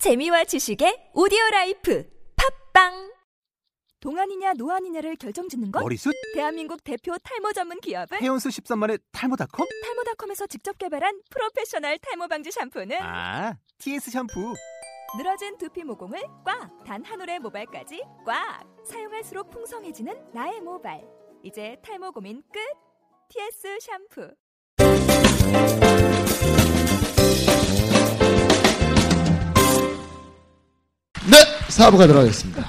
재미와 지식의 오디오라이프 팝빵. 동안이냐 노안이냐를 결정짓는 것? 머리숱? 대한민국 대표 탈모 전문 기업은? 해온수 13만의 탈모닷컴? 탈모닷컴에서 직접 개발한 프로페셔널 탈모 방지 샴푸는? TS 샴푸. 늘어진 두피 모공을 꽉! 단 한 올의 모발까지 꽉! 사용할수록 풍성해지는 나의 모발. 이제 탈모 고민 끝! TS 샴푸. 네, 4부가 들어가겠습니다.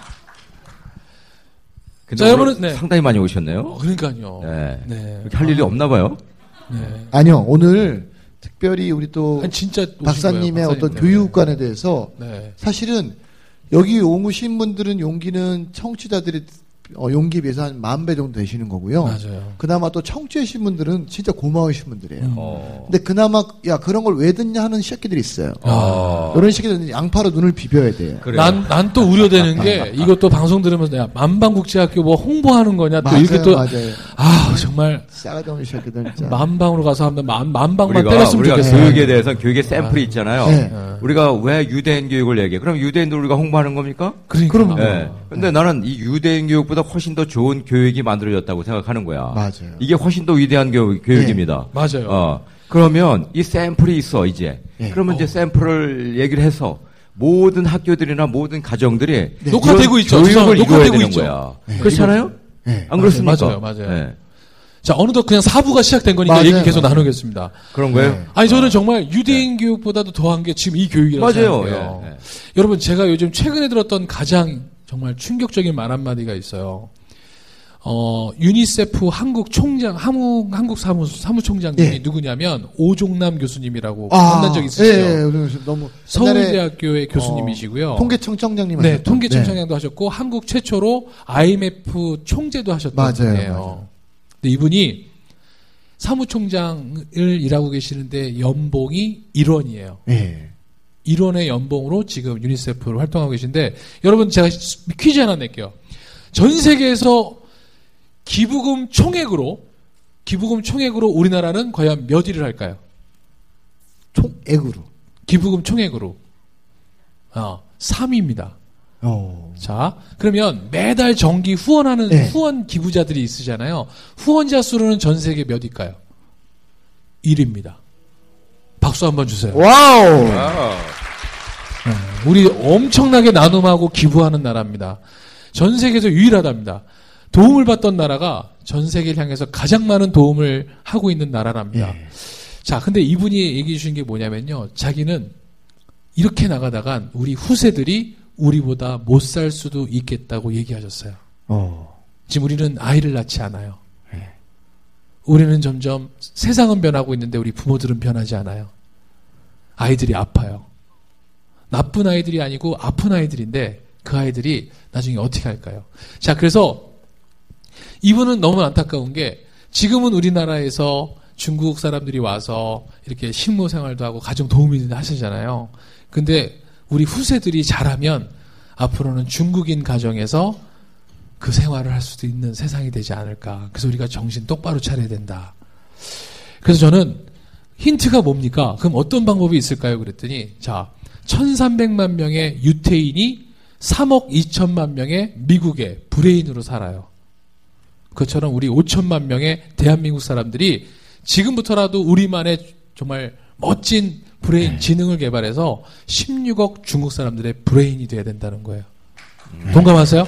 자, 여러분은 네. 상당히 많이 오셨네요. 그러니까요. 네. 이렇게 할 일이 없나 봐요. 네. 아니요, 오늘 특별히 우리 또 진짜 박사님의 어떤 교육관에 대해서 사실은 여기 오신 분들은 용기는 청취자들이 용기에 비해서 한 10,000배 정도 되시는 거고요. 맞아요. 그나마 또 청취하신 분들은 진짜 고마우신 분들이에요. 근데 그나마 야 그런 걸 왜 듣냐 하는 새끼들이 있어요. 이런 새끼들은 양파로 눈을 비벼야 돼요. 난 또 우려되는 게 이것도 방송 들으면서 야 만방국제학교 뭐 홍보하는 거냐 또 맞아요, 이렇게 또 맞아요. 정말 싸가지 없는 새끼들 진짜. 만방으로 가서 한번 만방만 때렸으면 우리가 좋겠어요. 교육에 대해서 교육의 샘플이 있잖아요. 네. 우리가 왜 유대인 교육을 얘기해? 그럼 유대인들 우리가 홍보하는 겁니까? 그러니까. 네. 근데 나는 이 유대인 교육보다 훨씬 더 좋은 교육이 만들어졌다고 생각하는 거야. 맞아요. 이게 훨씬 더 위대한 교육입니다. 맞아요. 그러면 이 샘플이 있어 이제. 그러면 이제 샘플을 얘기를 해서 모든 학교들이나 모든 가정들이 녹화되고 있죠. 교육을 이루어야 녹화되고 되는 있죠. 거야. 그렇지 않아요? 네. 안 그렇습니까? 맞아요. 네. 자, 어느덧 그냥 4부가 시작된 거니까 맞아요, 얘기 계속 맞아요. 나누겠습니다. 그런 거예요? 아니, 저는 정말 유대인 교육보다도 더한 게 지금 이 교육이라고 맞아요. 생각해요. 예. 여러분, 제가 요즘 최근에 들었던 가장 정말 충격적인 말 한마디가 있어요. 유니세프 한국 총장, 한국 사무총장님이 누구냐면 오종남 교수님이라고 만난 적 있으시죠? 너무 서울대학교의 교수님이시고요. 통계청장님 네, 하셨죠? 통계청장도 하셨고 한국 최초로 IMF 총재도 하셨던 분이에요. 맞아요. 근데 이분이 사무총장을 일하고 계시는데 연봉이 1원이에요. 네. 1원의 연봉으로 지금 유니세프로 활동하고 계신데 여러분 제가 퀴즈 하나 낼게요. 전 세계에서 기부금 총액으로 우리나라는 과연 몇 위를 할까요? 총액으로. 기부금 총액으로. 3위입니다. 자, 그러면 매달 정기 후원하는 후원 기부자들이 있으잖아요. 후원자 수로는 전 세계 몇일까요? 1위입니다. 박수 한번 주세요. 와우! 우리 엄청나게 나눔하고 기부하는 나라입니다. 전 세계에서 유일하답니다. 도움을 받던 나라가 전 세계를 향해서 가장 많은 도움을 하고 있는 나라랍니다. 자, 근데 이분이 얘기해 주신 게 뭐냐면요. 자기는 이렇게 나가다간 우리 후세들이 우리보다 못 살 수도 있겠다고 얘기하셨어요. 지금 우리는 아이를 낳지 않아요. 우리는 점점 세상은 변하고 있는데 우리 부모들은 변하지 않아요. 아이들이 아파요. 나쁜 아이들이 아니고 아픈 아이들인데 그 아이들이 나중에 어떻게 할까요? 자, 그래서 이분은 너무 안타까운 게 지금은 우리나라에서 중국 사람들이 와서 이렇게 식모 생활도 하고 가정 도우미 하시잖아요. 근데 우리 후세들이 잘하면 앞으로는 중국인 가정에서 그 생활을 할 수도 있는 세상이 되지 않을까. 그래서 우리가 정신 똑바로 차려야 된다. 그래서 저는 힌트가 뭡니까? 그럼 어떤 방법이 있을까요? 그랬더니 자, 1,300만 명의 유태인이 3억 2천만 명의 미국의 브레인으로 살아요. 그처럼 우리 5천만 명의 대한민국 사람들이 지금부터라도 우리만의 정말 멋진 브레인, 지능을 개발해서 16억 중국 사람들의 브레인이 돼야 된다는 거예요. 동감하세요?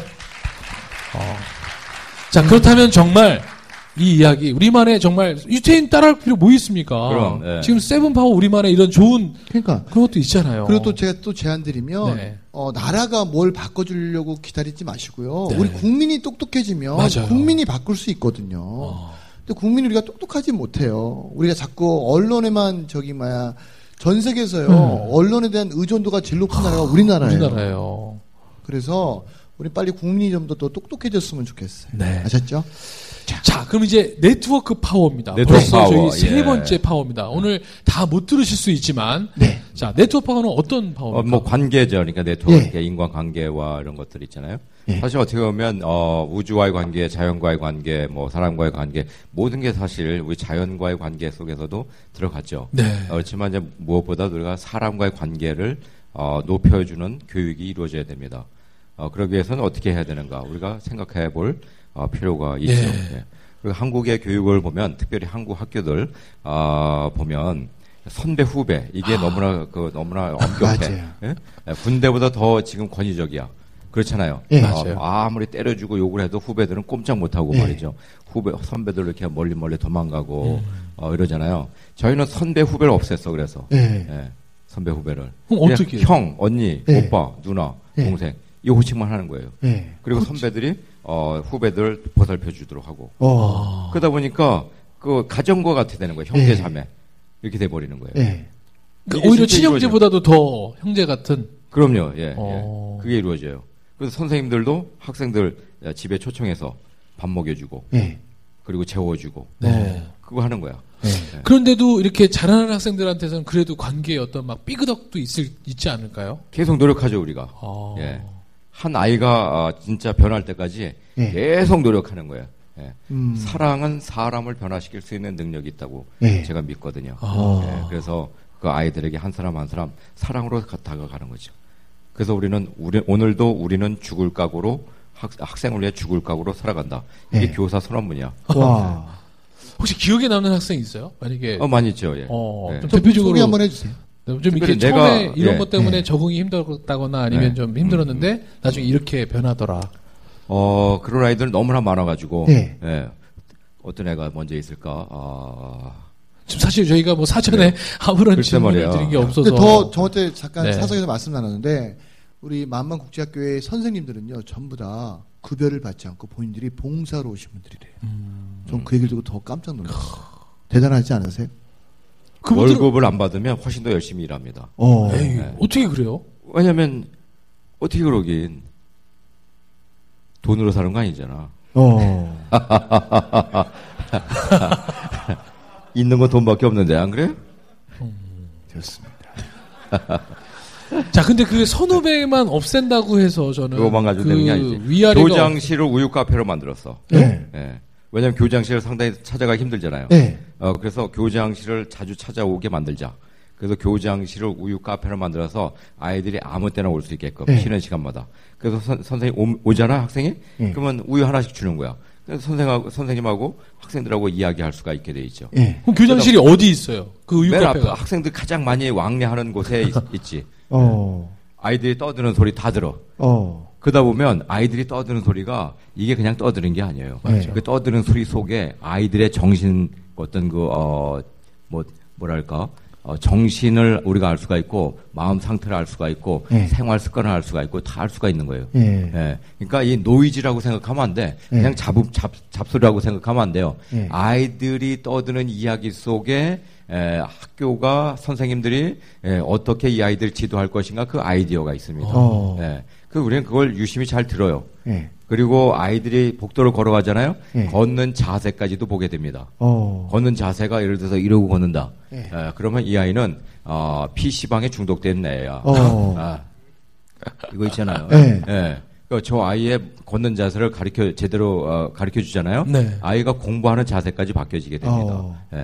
자, 그렇다면 정말 이 이야기, 우리만의 정말 유태인 따라할 필요 뭐 있습니까? 그럼, 지금 세븐파워 우리만의 이런 좋은 그런 것도 있잖아요. 그리고 또 제가 또 제안 드리면 나라가 뭘 바꿔주려고 기다리지 마시고요. 우리 국민이 똑똑해지면 맞아요. 국민이 바꿀 수 있거든요. 근데 국민이 우리가 똑똑하지 못해요. 우리가 자꾸 언론에만 전 세계에서요. 언론에 대한 의존도가 제일 높은 나라가 우리나라예요. 그래서 우리 빨리 국민이 좀 더 똑똑해졌으면 좋겠어요. 아셨죠? 자, 그럼 이제 네트워크 파워입니다. 네트워크 벌써 파워. 저희 세 번째 파워입니다. 오늘 다 못 들으실 수 있지만, 자, 네트워크 파워는 어떤 파워입니까? 뭐 관계죠. 그러니까 네트워크, 인간 관계와 이런 것들 있잖아요. 사실 어떻게 보면 우주와의 관계, 자연과의 관계, 뭐 사람과의 관계, 모든 게 사실 우리 자연과의 관계 속에서도 들어갔죠. 그렇지만 이제 무엇보다 우리가 사람과의 관계를 높여주는 교육이 이루어져야 됩니다. 그러기 위해서는 어떻게 해야 되는가 우리가 생각해 볼 필요가 있죠. 예. 그리고 한국의 교육을 보면 특별히 한국 학교들 보면 선배 후배 이게 너무나 엄격해. 예? 군대보다 더 지금 권위적이야. 그렇잖아요. 예. 아무리 때려주고 욕을 해도 후배들은 꼼짝 못하고 말이죠. 선배들 이렇게 멀리 도망가고 이러잖아요. 저희는 선배 후배를 없앴어. 그래서 예. 선배 후배를. 그럼 어떻게? 형, 언니, 오빠, 누나, 동생 이 호칭만 하는 거예요. 그리고 선배들이 후배들 보살펴 주도록 하고. 그러다 보니까 그 가정과 같이 되는 거예요. 형제 자매 이렇게 돼 버리는 거예요. 그러니까 오히려 친형제보다도 더 형제 같은. 그럼요. 예. 그게 이루어져요. 그래서 선생님들도 학생들 집에 초청해서 밥 먹여주고, 그리고 재워주고, 그거 하는 거야. 그런데도 이렇게 잘하는 학생들한테서는 그래도 관계에 어떤 막 삐그덕도 있지 않을까요? 계속 노력하죠 우리가. 예. 한 아이가 진짜 변할 때까지 계속 노력하는 거예요. 예. 사랑은 사람을 변화시킬 수 있는 능력이 있다고 제가 믿거든요. 예. 그래서 그 아이들에게 한 사람 한 사람 사랑으로 다가가는 거죠. 그래서 오늘도 우리는 죽을 각오로 학생을 위해 죽을 각오로 살아간다. 이게 교사 선언문이야. 와. 혹시 기억에 남는 학생 있어요? 만약에 많이 있죠. 예. 좀 대표적으로 소개 한번 해주세요. 좀 이렇게 처음에 이런 것 때문에 적응이 힘들었다거나 아니면 좀 힘들었는데 나중에 이렇게 변하더라. 그런 아이들 너무나 많아가지고 예. 어떤 애가 먼저 있을까? 지금 사실 저희가 뭐 사전에 아무런 질문을 드린 게 없어서. 더 저한테 잠깐 사석에서 말씀 나눴는데 우리 만만국제학교의 선생님들은요 전부 다 급여를 받지 않고 본인들이 봉사로 오신 분들이래요. 전 그 얘기를 듣고 더 깜짝 놀랐어요. 대단하지 않으세요? 월급을 안 받으면 훨씬 더 열심히 일합니다. 에이, 어떻게 그래요? 왜냐면 어떻게 그러긴 돈으로 사는 거 아니잖아. 있는 건 돈밖에 없는데 안 그래요? 좋습니다. 자, 근데 그 선후배만 없앤다고 해서 저는 그거만 가지고 되는 게 아니지. 위아래가 교장실을 우유 카페로 만들었어. 네. 예. 왜냐하면 교장실을 상당히 찾아가기 힘들잖아요. 네. 그래서 교장실을 자주 찾아오게 만들자. 그래서 교장실을 우유 카페로 만들어서 아이들이 아무 때나 올 수 있게끔 쉬는 시간마다. 그래서 선생님 오잖아 학생이. 그러면 우유 하나씩 주는 거야. 그래서 선생님하고 학생들하고 이야기할 수가 있게 돼 있죠. 그럼 교장실이 어디 있어요? 그 우유 카페가? 학생들 가장 많이 왕래하는 곳에 있지. 아이들이 떠드는 소리 다 들어. 그러다 보면 아이들이 떠드는 소리가 이게 그냥 떠드는 게 아니에요. 그 떠드는 소리 속에 아이들의 정신 어떤 뭐랄까 정신을 우리가 알 수가 있고 마음 상태를 알 수가 있고 생활 습관을 알 수가 있고 다 알 수가 있는 거예요. 그러니까 이 노이즈라고 생각하면 안 돼. 그냥 잡소리라고 생각하면 안 돼요. 아이들이 떠드는 이야기 속에 학교가 선생님들이 어떻게 이 아이들 지도할 것인가 그 아이디어가 있습니다. 우리는 그걸 유심히 잘 들어요. 그리고 아이들이 복도를 걸어가잖아요. 걷는 자세까지도 보게 됩니다. 걷는 자세가 예를 들어서 이러고 걷는다. 그러면 이 아이는 PC방에 중독된 애야. 이거 있잖아요. 저 아이의 걷는 자세를 제대로 가르쳐 주잖아요. 아이가 공부하는 자세까지 바뀌어지게 됩니다.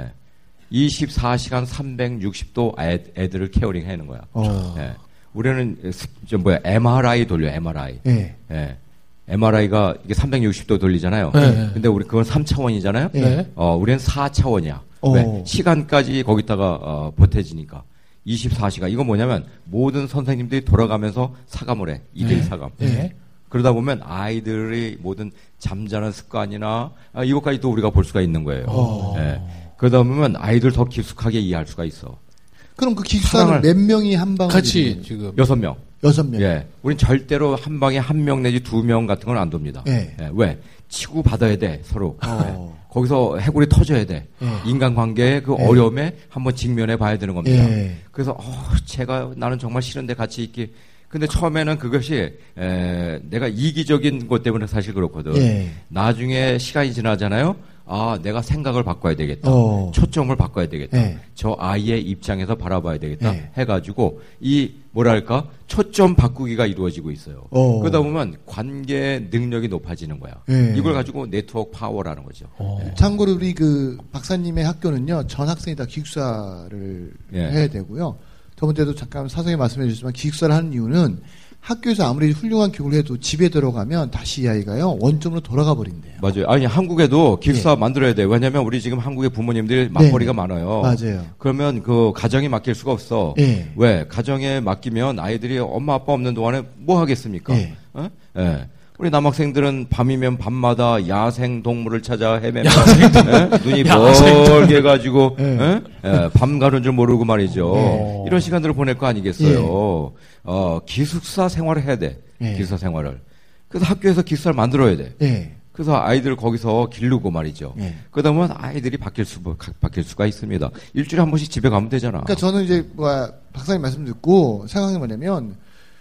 24시간 360도 애들을 케어링 하는 거야. 우리는 MRI 돌려 MRI. MRI가 이게 360도 돌리잖아요. 근데 우리 그건 3차원이잖아요. 우리는 4차원이야. 왜? 시간까지 거기다가 보태지니까. 24시간. 이건 뭐냐면 모든 선생님들이 돌아가면서 사감을 해. 2대1 사감. 그러다 보면 아이들의 모든 잠자는 습관이나 이것까지도 우리가 볼 수가 있는 거예요. 그러다 보면 아이들 더 깊숙하게 이해할 수가 있어. 그럼 그 기숙사는 몇 명이 한 방에 같이 지금 6명. 6명. 우린 절대로 한 방에 1명 내지 2명 같은 건 안 돕니다. 왜? 치고 받아야 돼 서로. 거기서 해골이 터져야 돼. 인간관계의 그 어려움에 한번 직면해 봐야 되는 겁니다. 그래서 나는 정말 싫은데 같이 있기. 근데 처음에는 그것이 내가 이기적인 것 때문에 사실 그렇거든. 나중에 시간이 지나잖아요. 내가 생각을 바꿔야 되겠다. 초점을 바꿔야 되겠다. 저 아이의 입장에서 바라봐야 되겠다. 해가지고 초점 바꾸기가 이루어지고 있어요. 그러다 보면 관계 능력이 높아지는 거야. 이걸 가지고 네트워크 파워라는 거죠. 참고로 우리 그 박사님의 학교는요 전 학생이 다 기숙사를 해야 되고요. 저번 때도 잠깐 사석에 말씀해 주셨지만 기숙사를 하는 이유는 학교에서 아무리 훌륭한 교육을 해도 집에 들어가면 다시 이 아이가요 원점으로 돌아가 버린대요. 맞아요. 아니 한국에도 기숙사 만들어야 돼요. 왜냐하면 우리 지금 한국의 부모님들이 맞벌이가 많아요. 맞아요. 그러면 그 가정에 맡길 수가 없어. 왜? 가정에 맡기면 아이들이 엄마 아빠 없는 동안에 뭐 하겠습니까? 우리 남학생들은 밤이면 밤마다 야생 동물을 찾아 헤매며 눈이 멀게 해가지고 밤 가는 줄 모르고 말이죠. 이런 시간들을 보낼 거 아니겠어요. 기숙사 생활을 해야 돼. 기숙사 생활을. 그래서 학교에서 기숙사를 만들어야 돼. 그래서 아이들을 거기서 기르고 말이죠. 그러다 보면 아이들이 바뀔 수가 있습니다. 일주일에 한 번씩 집에 가면 되잖아. 그러니까 저는 이제 박사님 말씀 듣고 생각한 게 뭐냐면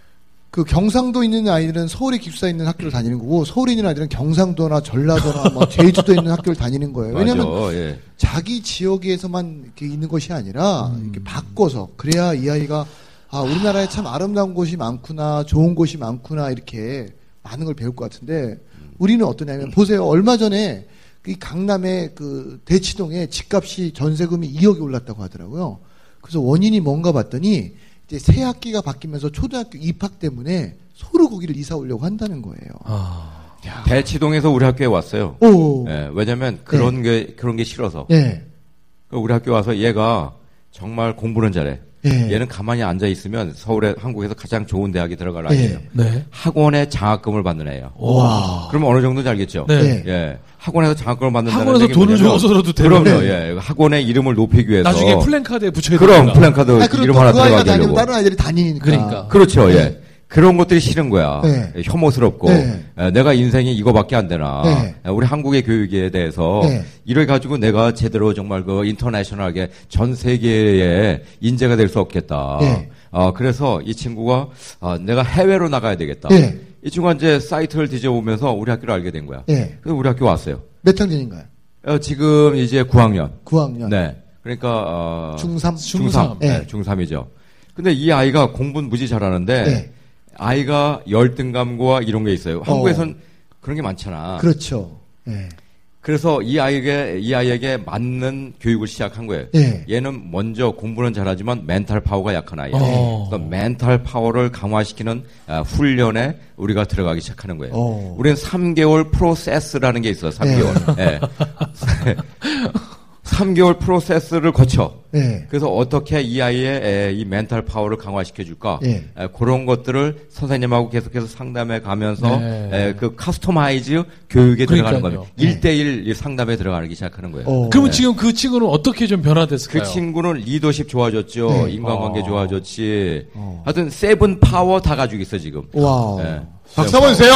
그 경상도 있는 아이들은 서울에 기숙사에 있는 학교를 다니는 거고 서울에 있는 아이들은 경상도나 전라도나 뭐 제주도에 있는 학교를 다니는 거예요. 왜냐하면 자기 지역에서만 이렇게 있는 것이 아니라 이렇게 바꿔서 그래야 이 아이가 우리나라에 참 아름다운 곳이 많구나, 좋은 곳이 많구나 이렇게 많은 걸 배울 것 같은데 우리는 어떠냐면 보세요. 얼마 전에 이 강남의 그 대치동에 집값이 전세금이 2억이 올랐다고 하더라고요. 그래서 원인이 뭔가 봤더니 이제 새 학기가 바뀌면서 초등학교 입학 때문에 서로 거기를 이사 오려고 한다는 거예요. 대치동에서 우리 학교에 왔어요. 왜냐면 그런 게 싫어서. 우리 학교 와서 얘가 정말 공부는 잘해. 얘는 가만히 앉아 있으면 서울에 한국에서 가장 좋은 대학에 들어갈 아이예요. 학원에 장학금을 받는 애예요. 그러면 어느 정도인지 알겠죠? 학원에서 장학금을 받는다는 학원에서 돈을 줘서라도 그럼요. 학원의 이름을 높이기 위해서 나중에 플랜카드에 붙여야 그럼 플랜카드 이름 하나 들어가게 하려고. 다른 아이들이 다니니까. 그러니까. 그렇죠. 그런 것들이 싫은 거야. 혐오스럽고 내가 인생이 이거밖에 안 되나. 우리 한국의 교육에 대해서 이래 가지고 내가 제대로 정말 그 인터내셔널하게 전 세계에 인재가 될 수 없겠다. 그래서 이 친구가 내가 해외로 나가야 되겠다. 이 친구가 이제 사이트를 뒤져보면서 우리 학교를 알게 된 거야. 그래서 우리 학교 왔어요. 몇 학년인가요? 지금 이제 9학년. 9학년. 네. 그러니까 중3. 중3이죠. 근데 이 아이가 공부는 무지 잘하는데 아이가 열등감과 이런 게 있어요. 한국에선 그런 게 많잖아. 그렇죠. 그래서 이 아이에게 맞는 교육을 시작한 거예요. 얘는 먼저 공부는 잘하지만 멘탈 파워가 약한 아이예요. 그래서 멘탈 파워를 강화시키는 훈련에 우리가 들어가기 시작하는 거예요. 우리는 3개월 프로세스라는 게 있어요. 3개월. 3개월 프로세스를 거쳐. 그래서 어떻게 이 아이의 이 멘탈 파워를 강화시켜줄까? 그런 것들을 선생님하고 계속해서 상담해 가면서 그 커스터마이즈 교육에 들어가는 겁니다. 1대1 상담에 들어가기 시작하는 거예요. 그러면 지금 그 친구는 어떻게 좀 변화됐을까요? 그 친구는 리더십 좋아졌죠. 인간관계 좋아졌지. 하여튼 세븐 파워 다 가지고 있어 지금. 박수 한번 주세요.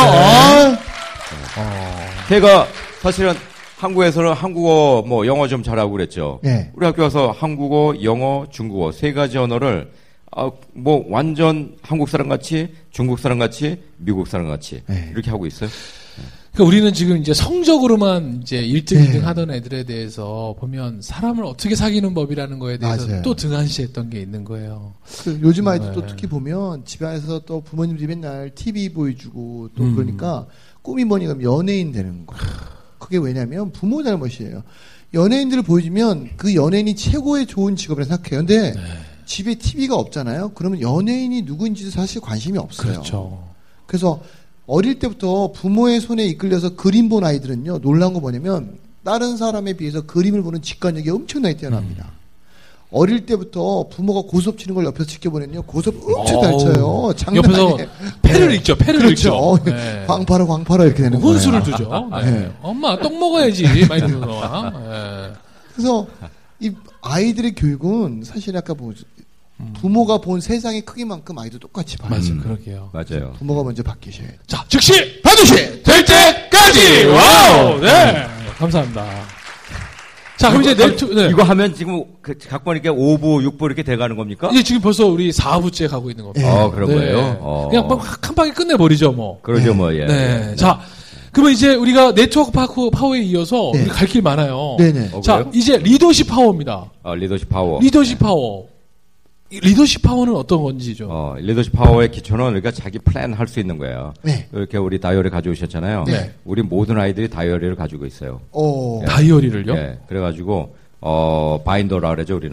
걔가 사실은 한국에서는 한국어, 영어 좀 잘하고 그랬죠. 우리 학교 와서 한국어, 영어, 중국어 세 가지 언어를 완전 한국 사람 같이, 중국 사람 같이, 미국 사람 같이 이렇게 하고 있어요. 그러니까 우리는 지금 이제 성적으로만 이제 1등, 2등 하던 애들에 대해서 보면 사람을 어떻게 사귀는 법이라는 거에 대해서 또 등한시했던 게 있는 거예요. 요즘 아이들 또 특히 보면 집안에서 또 부모님들이 맨날 TV 보여주고 또 그러니까 꿈이 뭐니 그럼 연예인 되는 거예요. 그게 왜냐면 부모 잘못이에요. 연예인들을 보여주면 그 연예인이 최고의 좋은 직업이라 생각해요. 근데 집에 TV가 없잖아요. 그러면 연예인이 누구인지도 사실 관심이 없어요. 그렇죠. 그래서 어릴 때부터 부모의 손에 이끌려서 그림 본 아이들은요. 놀라운 거 뭐냐면 다른 사람에 비해서 그림을 보는 직관력이 엄청나게 뛰어납니다. 어릴 때부터 부모가 고스톱 치는 걸 옆에서 지켜보면요. 고스톱 엄청 잘 쳐요. 옆에서 패를 읽죠. 패를 읽죠. 광파라 이렇게 되는 거예요. 혼수를 두죠. 엄마 떡 먹어야지. 많이 들어와. 그래서 이 아이들의 교육은 사실 아까 부모가 본 세상의 크기만큼 아이도 똑같이 봐요. 맞아요. 그러게요. 맞아요. 부모가 먼저 바뀌셔야 돼요. 자, 즉시 반드시 될 때까지. 와우. 네. 감사합니다. 자, 그럼 이제 이거 하면 지금 갖고 이렇게 5부, 6부 이렇게 돼가는 겁니까? 이제 지금 벌써 우리 4부째 가고 있는 겁니다. 그런 거예요? 그냥 한 방에 끝내버리죠, 뭐. 그러죠, 네. 자, 그러면 이제 우리가 네트워크 파워에 이어서 우리 갈 길 많아요. 네네. 자, 이제 리더십 파워입니다. 리더십 파워. 리더십 파워. 리더십 파워는 어떤 건지죠? 리더십 파워의 기초는 그러니까 자기 플랜 할 수 있는 거예요. 이렇게 우리 다이어리 가져오셨잖아요. 우리 모든 아이들이 다이어리를 가지고 있어요. 다이어리를요? 그래가지고, 바인더라 그러죠, 우리는.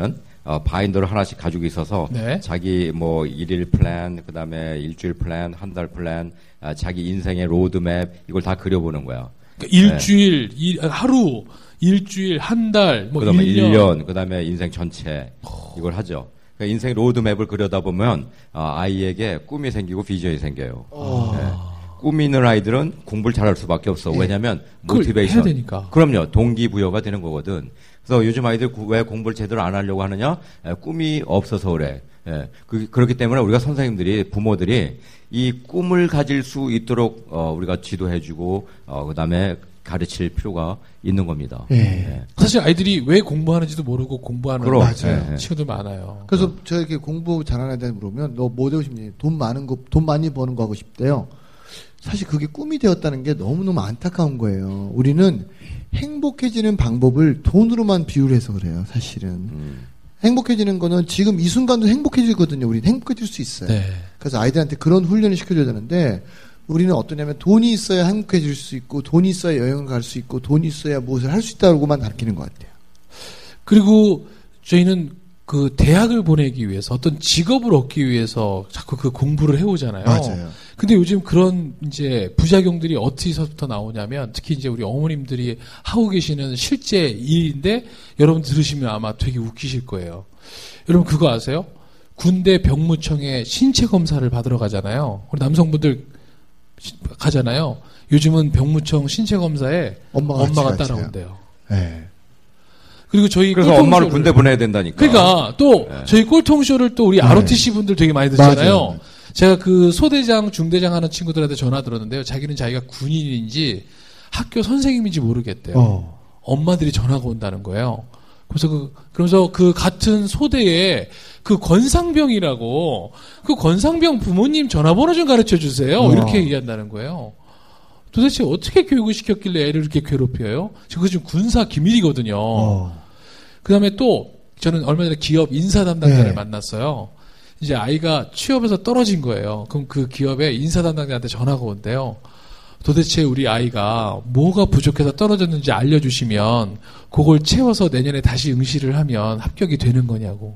바인더를 하나씩 가지고 있어서 네. 자기 뭐 일일 플랜, 그다음에 일주일 플랜, 한 달 플랜, 자기 인생의 로드맵 이걸 다 그려보는 거야. 그러니까 일주일, 하루, 일주일, 한 달, 뭐 그다음에 1년, 그다음에 인생 전체 이걸 하죠. 그러니까 인생 로드맵을 그려다 보면 아이에게 꿈이 생기고 비전이 생겨요. 네. 꿈이 있는 아이들은 공부를 잘할 수밖에 없어. 왜냐하면 모티베이션. 해야 되니까. 그럼요. 동기부여가 되는 거거든. 그래서 요즘 아이들 왜 공부를 제대로 안 하려고 하느냐? 꿈이 없어서 그래. 예. 그렇기 때문에 우리가 선생님들이, 부모들이 이 꿈을 가질 수 있도록 우리가 지도해주고 그다음에 가르칠 필요가 있는 겁니다. 예. 예. 사실 아이들이 왜 공부하는지도 모르고 공부하는 친구들 많아요. 그래서 저에게 공부 잘하는 애들 물으면 너 뭐 되고 싶니? 돈 많이 버는 거 하고 싶대요. 사실 그게 꿈이 되었다는 게 너무너무 안타까운 거예요. 우리는 행복해지는 방법을 돈으로만 비유해서 그래요, 사실은. 행복해지는 거는 지금 이 순간도 행복해지거든요. 우리는 행복해질 수 있어요. 네. 그래서 아이들한테 그런 훈련을 시켜줘야 되는데 우리는 어떠냐면 돈이 있어야 행복해질 수 있고 돈이 있어야 여행을 갈 수 있고 돈이 있어야 무엇을 할 수 있다고만 가르치는 것 같아요. 그리고 저희는 그 대학을 보내기 위해서 어떤 직업을 얻기 위해서 자꾸 그 공부를 해오잖아요. 맞아요. 근데 요즘 그런 이제 부작용들이 어디서부터 나오냐면 특히 이제 우리 어머님들이 하고 계시는 실제 일인데 여러분 들으시면 아마 되게 웃기실 거예요. 여러분 그거 아세요? 군대 병무청에 신체 검사를 받으러 가잖아요. 우리 남성분들 가잖아요. 요즘은 병무청 신체 검사에 엄마가 따라온대요. 네. 그리고 저희 그래서 엄마를 군대 보내야 된다니까. 그러니까 또 저희 꼴통쇼를 또 우리 ROTC 분들 되게 많이 듣잖아요. 맞아요. 제가 그 소대장, 중대장 하는 친구들한테 전화 들었는데요. 자기는 자기가 군인인지 학교 선생님인지 모르겠대요. 엄마들이 전화가 온다는 거예요. 그래서 그 같은 소대에 그 권상병이라고 그 권상병 부모님 전화번호 좀 가르쳐 주세요. 이렇게 얘기한다는 거예요. 도대체 어떻게 교육을 시켰길래 애를 이렇게 괴롭혀요? 그거 지금 군사 기밀이거든요. 그 다음에 또 저는 얼마 전에 기업 인사 담당자를 만났어요. 이제 아이가 취업에서 떨어진 거예요. 그럼 그 기업의 인사 담당자한테 전화가 온대요. 도대체 우리 아이가 뭐가 부족해서 떨어졌는지 알려주시면 그걸 채워서 내년에 다시 응시를 하면 합격이 되는 거냐고.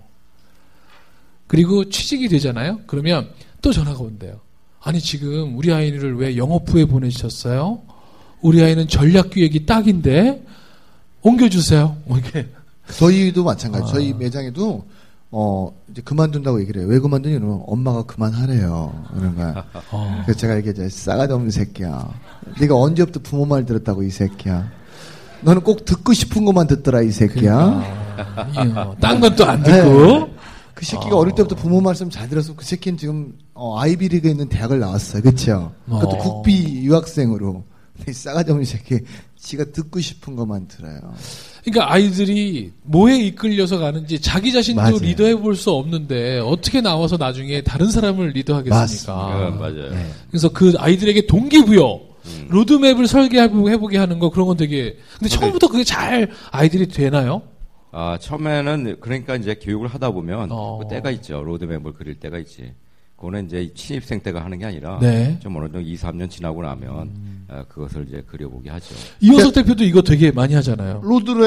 그리고 취직이 되잖아요. 그러면 또 전화가 온대요. 아니 지금 우리 아이를 왜 영업부에 보내주셨어요? 우리 아이는 전략기획이 딱인데 옮겨주세요. 이렇게. 저희도 마찬가지. 저희 매장에도 이제 그만둔다고 얘기를 해요. 왜 그만두니? 그러면 엄마가 그만하래요. 그런 거야. 그래서 제가 얘기하죠. 싸가지 없는 새끼야. 네가 언제부터 부모 말 들었다고 이 새끼야. 너는 꼭 듣고 싶은 것만 듣더라 이 새끼야. 그러니까. 딴 건 또 안 듣고. 네. 그 새끼가 어릴 때부터 부모 말씀 잘 들어서 그 새끼는 지금 아이비리그에 있는 대학을 나왔어요. 그렇죠? 그것도 국비 유학생으로. 싸가지 없는 새끼. 지가 듣고 싶은 것만 들어요. 그러니까 아이들이 뭐에 이끌려서 가는지 자기 자신도 맞아요. 리더해 볼 수 없는데 어떻게 나와서 나중에 다른 사람을 리더하겠습니까? 맞아요. 네. 그래서 그 아이들에게 동기부여, 로드맵을 설계해보게 하는 거 그런 건 되게. 근데 처음부터 그게 잘 아이들이 되나요? 처음에는 그러니까 이제 교육을 하다 보면 그 때가 있죠. 로드맵을 그릴 때가 있지. 그거는 이제 신입생 때가 하는 게 아니라 좀 어느 정도 2, 3년 지나고 나면 그것을 이제 그려보게 하죠. 이호석 대표도 이거 되게 많이 하잖아요.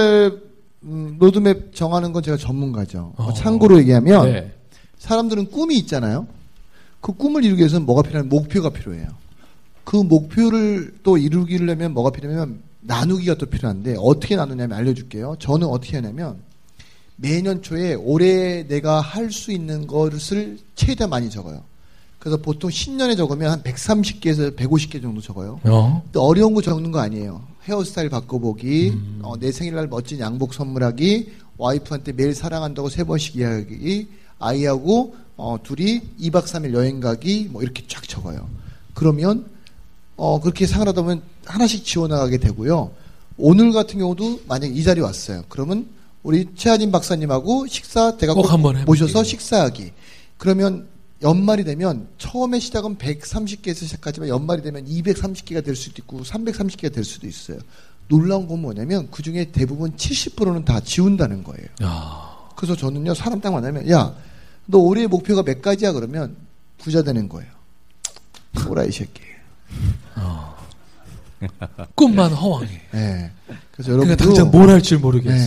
로드맵 정하는 건 제가 전문가죠. 참고로 얘기하면 사람들은 꿈이 있잖아요. 그 꿈을 이루기 위해서는 뭐가 필요하냐면 목표가 필요해요. 그 목표를 또 이루기려면 뭐가 필요하냐면 나누기가 또 필요한데 어떻게 나누냐면 알려줄게요. 저는 어떻게 하냐면 매년 초에 올해 내가 할 수 있는 것을 최대한 많이 적어요. 그래서 보통 신년에 적으면 한 130개에서 150개 정도 적어요. 또 어려운 거 적는 거 아니에요. 헤어스타일 바꿔보기, 내 생일날 멋진 양복 선물하기, 와이프한테 매일 사랑한다고 3번씩 이야기하기, 아이하고 둘이 2박 3일 여행 가기, 뭐 이렇게 쫙 적어요. 그러면 그렇게 생활하다 보면 하나씩 지워나가게 되고요. 오늘 같은 경우도 만약에 이 자리에 왔어요. 그러면 우리 최하진 박사님하고 식사 제가 꼭 모셔서 식사하기. 그러면 연말이 되면 처음에 시작은 130개에서 시작하지만 연말이 되면 230개가 될 수도 있고 330개가 될 수도 있어요. 놀라운 건 뭐냐면 그중에 대부분 70%는 다 지운다는 거예요. 그래서 저는요 사람 딱 만나면 야 너 올해의 목표가 몇 가지야 그러면 부자 되는 거예요. 뭐라 이 새끼. 꿈만 허황해. 네. 그래서 여러분 당장 뭘 할 줄 모르겠어요. 네.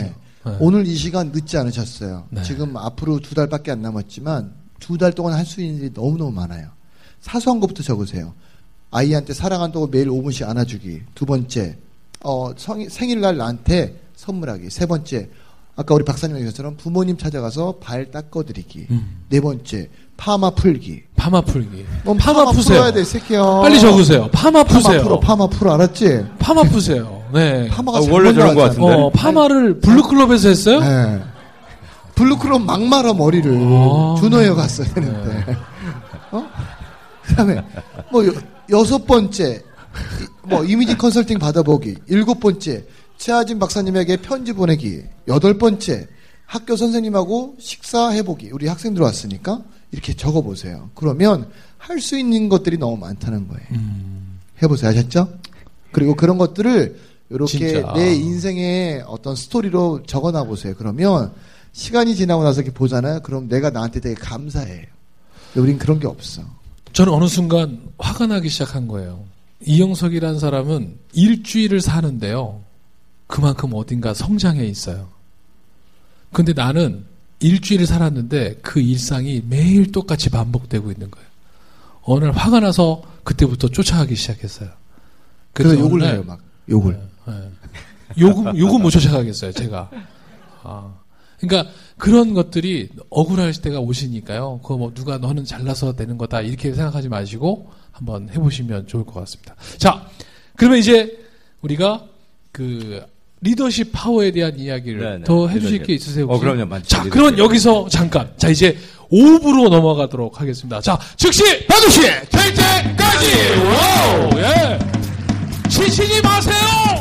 네. 오늘 이 시간 늦지 않으셨어요. 네. 지금 앞으로 2달밖에 안 남았지만 2달 동안 할 수 있는 일이 너무너무 많아요. 사소한 것부터 적으세요. 아이한테 사랑한다고 매일 5분씩 안아주기. 2번째, 생일날 나한테 선물하기. 3번째, 아까 우리 박사님 얘기했처럼 부모님 찾아가서 발 닦아드리기. 4번째, 파마 풀기. 파마 풀기. 파마 푸세요. 풀어야 돼, 새끼야. 빨리 적으세요. 파마 푸세요. 파마 풀어, 알았지? 파마 푸세요. 네. 파마가 원래 저런 것 같은데. 파마를 블루클럽에서 했어요? 네. 블루클럽 막 말아 머리를. 준호에 갔어야 되는데. 네. 그 다음에, 6번째, 이미지 컨설팅 받아보기. 7번째, 최하진 박사님에게 편지 보내기. 8번째, 학교 선생님하고 식사해보기. 우리 학생들 왔으니까 이렇게 적어보세요. 그러면 할 수 있는 것들이 너무 많다는 거예요. 해보세요. 아셨죠? 그리고 그런 것들을 이렇게 진짜. 내 인생의 어떤 스토리로 적어놔 보세요. 그러면 시간이 지나고 나서 이렇게 보잖아요. 그럼 내가 나한테 되게 감사해요. 우린 그런 게 없어. 저는 어느 순간 화가 나기 시작한 거예요. 이영석이라는 사람은 일주일을 사는데요. 그만큼 어딘가 성장해 있어요. 근데 나는 일주일을 살았는데 그 일상이 매일 똑같이 반복되고 있는 거예요. 어느 날 화가 나서 그때부터 쫓아가기 시작했어요. 그래서 욕을 해요, 막. 욕을. 욕은 못 쫓아가겠어요, 제가. 그러니까 그런 것들이 억울할 때가 오시니까요. 그거 누가 너는 잘나서 되는 거다 이렇게 생각하지 마시고 한번 해보시면 좋을 것 같습니다. 자, 그러면 이제 우리가 그 리더십 파워에 대한 이야기를 더 해주실 게 있으세요? 그럼요. 많죠. 자, 그러면 여기서 잠깐. 자, 이제 5부로 넘어가도록 하겠습니다. 자, 즉시 반드시 될 때까지! 와우! 예! 지치지 마세요!